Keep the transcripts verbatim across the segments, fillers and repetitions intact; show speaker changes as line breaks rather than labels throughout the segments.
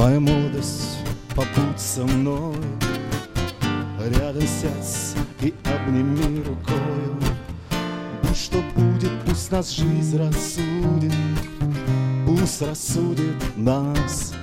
Моя молодость, побудь со мной, рядом сядь и обними рукою. Будь что будет, пусть нас жизнь рассудит, пусть рассудит нас.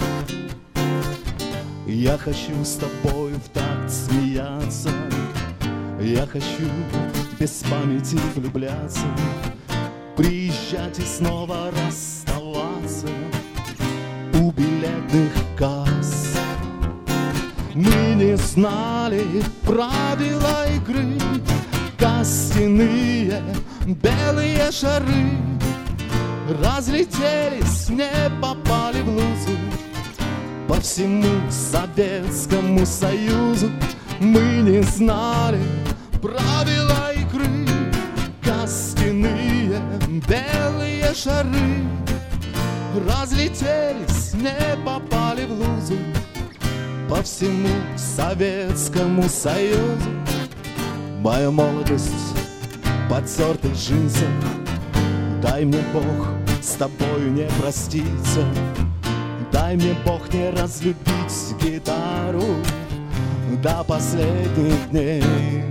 Я хочу с тобой в такт смеяться, я хочу без памяти влюбляться, приезжать и снова расставаться у билетных касс. Мы не знали правила игры, костяные белые шары разлетелись, не попали в лузу. По всему Советскому Союзу мы не знали правила игры, костяные белые шары разлетелись, не попали в лузу. По всему Советскому Союзу моя молодость в потертых джинсах, дай мне Бог с тобою не проститься, дай мне Бог не разлюбить гитару до последних дней.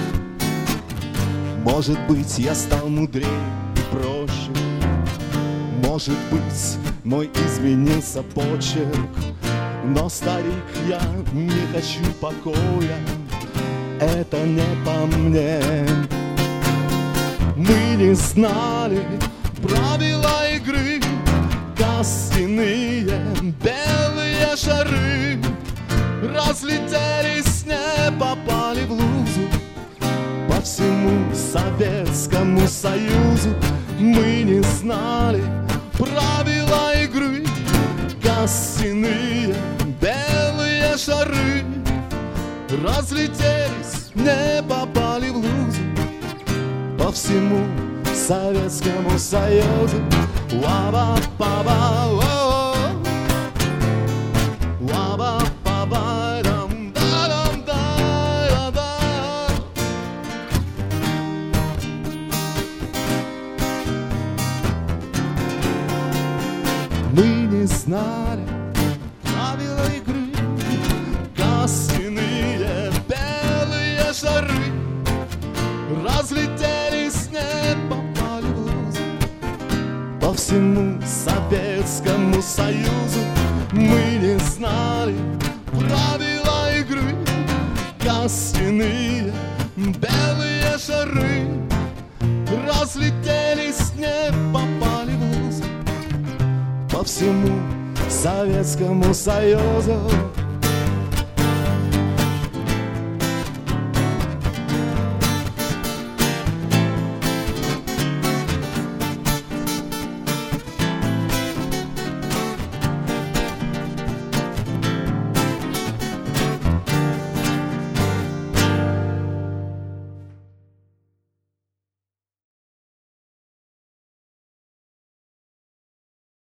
Может быть, я стал мудрее и проще, может быть, мой изменился почерк, но, старик, я не хочу покоя, это не по мне. Мы не знали правила игры, костяные белые шары разлетелись, не попали в лузу. По всему Советскому Союзу мы не знали правила игры, костяные белые шары разлетелись, не попали в лузу. По всему Советскому Союзу. Мы не знали правила игры, костяные белые шары разлетелись, не попали в лузу. По всему Советскому Союзу мы не знали правила игры, костяные белые шары разлетелись, не попали в лузу. По всему Советскому Союзу.